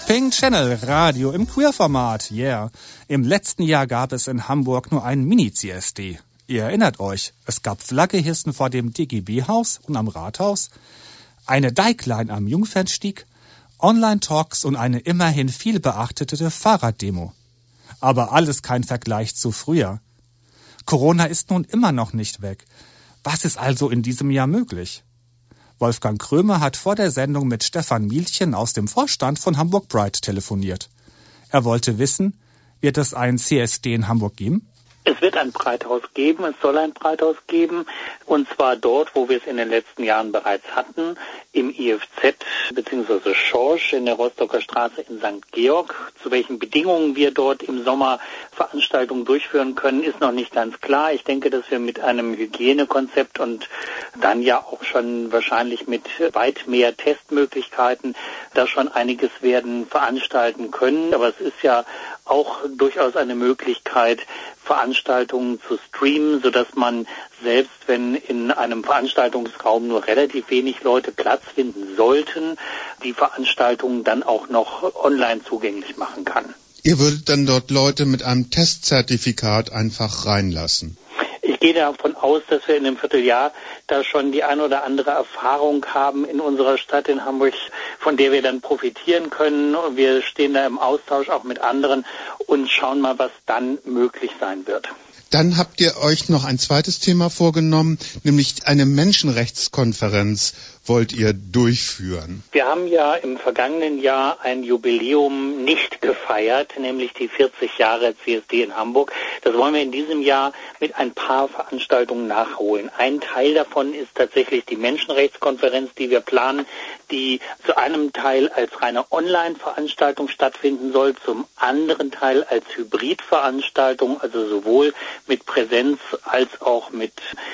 Pink Channel Radio im Queer-Format, yeah. Im letzten Jahr gab es in Hamburg nur einen Mini-CSD. Ihr erinnert euch, es gab Flaggehissen vor dem DGB-Haus und am Rathaus, eine Dijkline am Jungfernstieg, Online-Talks und eine immerhin viel beachtete Fahrraddemo. Aber alles kein Vergleich zu früher. Corona ist nun immer noch nicht weg. Was ist also in diesem Jahr möglich? Wolfgang Krömer hat vor der Sendung mit Stefan Mielchen aus dem Vorstand von Hamburg Pride telefoniert. Er wollte wissen, wird es ein CSD in Hamburg geben? Es wird ein Breithaus geben, es soll ein Breithaus geben, und zwar dort, wo wir es in den letzten Jahren bereits hatten, im IFZ bzw. Schorsch in der Rostocker Straße in St. Georg. Zu welchen Bedingungen wir dort im Sommer Veranstaltungen durchführen können, ist noch nicht ganz klar. Ich denke, dass wir mit einem Hygienekonzept und dann ja auch schon wahrscheinlich mit weit mehr Testmöglichkeiten da schon einiges werden veranstalten können. Aber es ist ja auch durchaus eine Möglichkeit, Veranstaltungen zu streamen, sodass man selbst wenn in einem Veranstaltungsraum nur relativ wenig Leute Platz finden sollten, die Veranstaltungen dann auch noch online zugänglich machen kann. Ihr würdet dann dort Leute mit einem Testzertifikat einfach reinlassen? Ich gehe davon aus, dass wir in dem Vierteljahr da schon die ein oder andere Erfahrung haben in unserer Stadt in Hamburg, von der wir dann profitieren können. Wir stehen da im Austausch auch mit anderen und schauen mal, was dann möglich sein wird. Dann habt ihr euch noch ein zweites Thema vorgenommen, nämlich eine Menschenrechtskonferenz wollt ihr durchführen. Wir haben ja im vergangenen Jahr ein Jubiläum nicht gefeiert, nämlich die 40 Jahre CSD in Hamburg. Das wollen wir in diesem Jahr mit ein paar Veranstaltungen nachholen. Ein Teil davon ist tatsächlich die Menschenrechtskonferenz, die wir planen, die zu einem Teil als reine Online-Veranstaltung stattfinden soll, zum anderen Teil als Hybridveranstaltung, also sowohl mit Präsenz als auch mit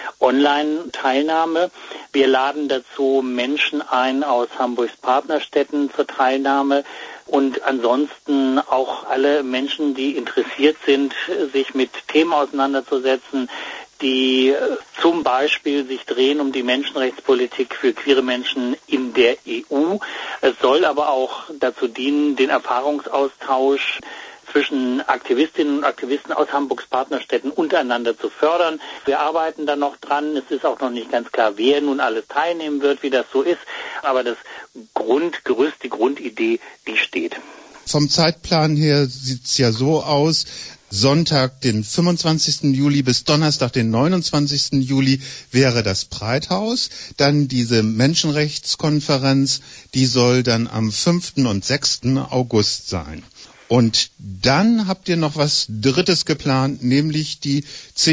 Online-Teilnahme. Wir laden dazu Menschen ein aus Hamburgs Partnerstädten zur Teilnahme und ansonsten auch alle Menschen, die interessiert sind, sich mit Themen auseinanderzusetzen, die zum Beispiel sich drehen um die Menschenrechtspolitik für queere Menschen in der EU. Es soll aber auch dazu dienen, den Erfahrungsaustausch zwischen Aktivistinnen und Aktivisten aus Hamburgs Partnerstädten untereinander zu fördern. Wir arbeiten da noch dran. Es ist auch noch nicht ganz klar, wer nun alles teilnehmen wird, wie das so ist. Aber das Grundgerüst, die Grundidee, die steht. Vom Zeitplan her sieht's ja so aus. Sonntag, den 25. Juli bis Donnerstag, den 29. Juli wäre das Breithaus. Dann diese Menschenrechtskonferenz, die soll dann am 5. und 6. August sein. Und dann habt ihr noch was Drittes geplant, nämlich die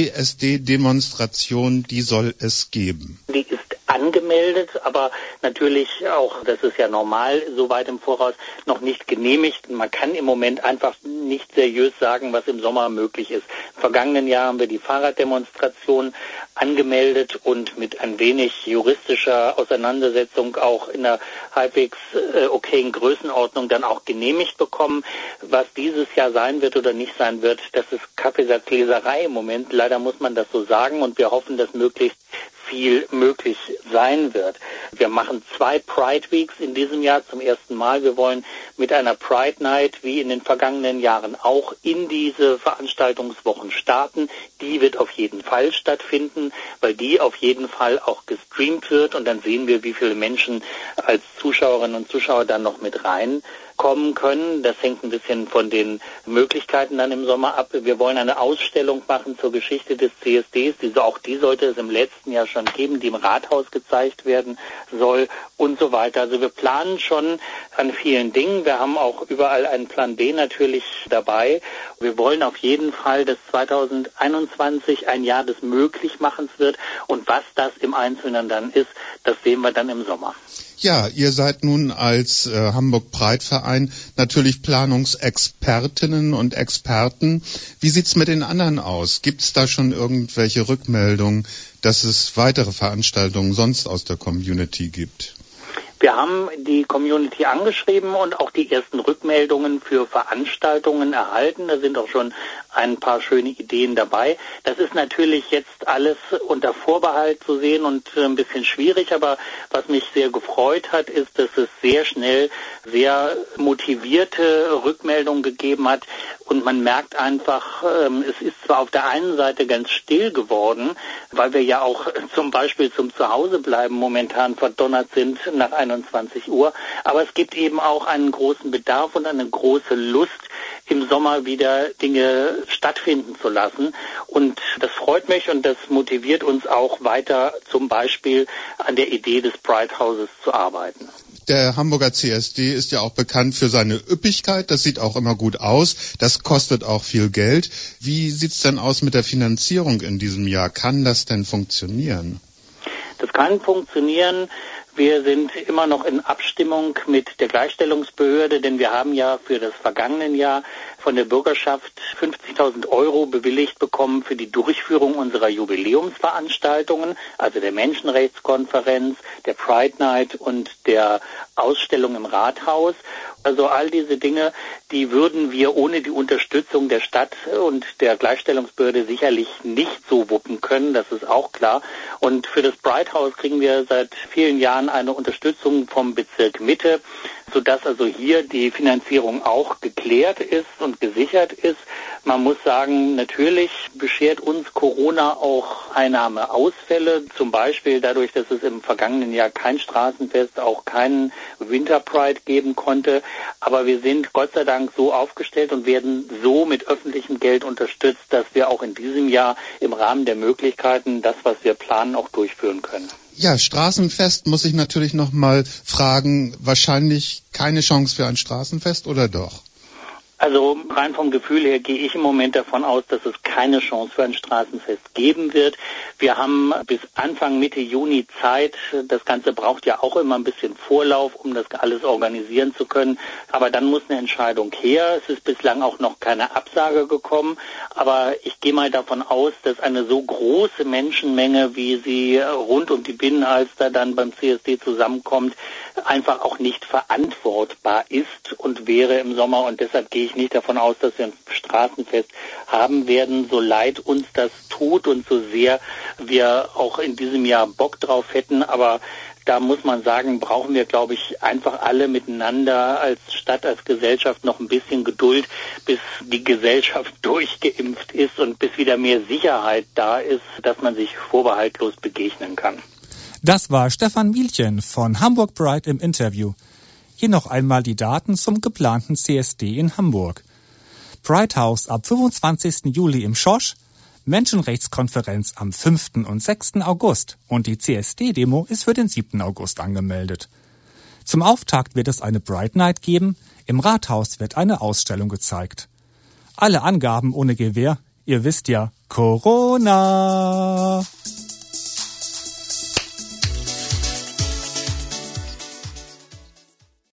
CSD-Demonstration, die soll es geben. Die ist angemeldet, aber natürlich auch, das ist ja normal, so weit im Voraus noch nicht genehmigt. Man kann im Moment einfach nicht seriös sagen, was im Sommer möglich ist. Im vergangenen Jahr haben wir die Fahrraddemonstration angemeldet und mit ein wenig juristischer Auseinandersetzung auch in einer halbwegs okayen Größenordnung dann auch genehmigt bekommen. Was dieses Jahr sein wird oder nicht sein wird, das ist Kaffeesatzleserei im Moment. Leider muss man das so sagen und wir hoffen, dass möglichst viel möglich sein wird. Wir machen 2 Pride Weeks in diesem Jahr zum ersten Mal. Wir wollen mit einer Pride Night wie in den vergangenen Jahren auch in diese Veranstaltungswochen starten. Die wird auf jeden Fall stattfinden, weil die auf jeden Fall auch gestreamt wird und dann sehen wir, wie viele Menschen als Zuschauerinnen und Zuschauer dann noch mit reinkommen können. Das hängt ein bisschen von den Möglichkeiten dann im Sommer ab. Wir wollen eine Ausstellung machen zur Geschichte des CSDs. Auch die sollte es im letzten Jahr schon geben, die im Rathaus gezeigt werden soll und so weiter. Also wir planen schon an vielen Dingen. Wir haben auch überall einen Plan B natürlich dabei. Wir wollen auf jeden Fall, dass 2021 ein Jahr des Möglichmachens wird. Und was das im Einzelnen dann ist, das sehen wir dann im Sommer. Ja, ihr seid nun als Hamburg Pride Verein natürlich Planungsexpertinnen und Experten. Wie sieht's mit den anderen aus? Gibt's da schon irgendwelche Rückmeldungen, dass es weitere Veranstaltungen sonst aus der Community gibt? Wir haben die Community angeschrieben und auch die ersten Rückmeldungen für Veranstaltungen erhalten. Da sind auch schon ein paar schöne Ideen dabei. Das ist natürlich jetzt alles unter Vorbehalt zu sehen und ein bisschen schwierig, aber was mich sehr gefreut hat, ist, dass es sehr schnell sehr motivierte Rückmeldungen gegeben hat und man merkt einfach, es ist zwar auf der einen Seite ganz still geworden, weil wir ja auch zum Beispiel zum Zuhausebleiben momentan verdonnert sind nach 21 Uhr, aber es gibt eben auch einen großen Bedarf und eine große Lust, im Sommer wieder Dinge stattfinden zu lassen. Und das freut mich und das motiviert uns auch weiter, zum Beispiel an der Idee des Pride Houses zu arbeiten. Der Hamburger CSD ist ja auch bekannt für seine Üppigkeit. Das sieht auch immer gut aus. Das kostet auch viel Geld. Wie sieht's denn aus mit der Finanzierung in diesem Jahr? Kann das denn funktionieren? Das kann funktionieren. Wir sind immer noch in Abstimmung mit der Gleichstellungsbehörde, denn wir haben ja für das vergangene Jahr von der Bürgerschaft 50.000 € bewilligt bekommen für die Durchführung unserer Jubiläumsveranstaltungen, also der Menschenrechtskonferenz, der Pride Night und der Ausstellung im Rathaus. Also all diese Dinge, die würden wir ohne die Unterstützung der Stadt und der Gleichstellungsbehörde sicherlich nicht so wuppen können, das ist auch klar. Und für das Pride House kriegen wir seit vielen Jahren eine Unterstützung vom Bezirk Mitte, sodass also hier die Finanzierung auch geklärt ist und gesichert ist. Man muss sagen, natürlich beschert uns Corona auch Einnahmeausfälle, zum Beispiel dadurch, dass es im vergangenen Jahr kein Straßenfest, auch keinen Winterpride geben konnte. Aber wir sind Gott sei Dank so aufgestellt und werden so mit öffentlichem Geld unterstützt, dass wir auch in diesem Jahr im Rahmen der Möglichkeiten das, was wir planen, auch durchführen können. Ja, Straßenfest muss ich natürlich noch mal fragen. Wahrscheinlich keine Chance für ein Straßenfest oder doch? Also rein vom Gefühl her gehe ich im Moment davon aus, dass es keine Chance für ein Straßenfest geben wird. Wir haben bis Anfang Mitte Juni Zeit. Das Ganze braucht ja auch immer ein bisschen Vorlauf, um das alles organisieren zu können. Aber dann muss eine Entscheidung her. Es ist bislang auch noch keine Absage gekommen. Aber ich gehe mal davon aus, dass eine so große Menschenmenge, wie sie rund um die Binnenalster dann beim CSD zusammenkommt, einfach auch nicht verantwortbar ist und wäre im Sommer. Und deshalb gehe ich nicht davon aus, dass wir ein Straßenfest haben werden, so leid uns das tut und so sehr wir auch in diesem Jahr Bock drauf hätten. Aber da muss man sagen, brauchen wir, glaube ich, einfach alle miteinander als Stadt, als Gesellschaft noch ein bisschen Geduld, bis die Gesellschaft durchgeimpft ist und bis wieder mehr Sicherheit da ist, dass man sich vorbehaltlos begegnen kann. Das war Stefan Mielchen von Hamburg Pride im Interview. Hier noch einmal die Daten zum geplanten CSD in Hamburg. Pride House ab 25. Juli im Schosch, Menschenrechtskonferenz am 5. und 6. August und die CSD-Demo ist für den 7. August angemeldet. Zum Auftakt wird es eine Pride Night geben, im Rathaus wird eine Ausstellung gezeigt. Alle Angaben ohne Gewähr, ihr wisst ja, Corona!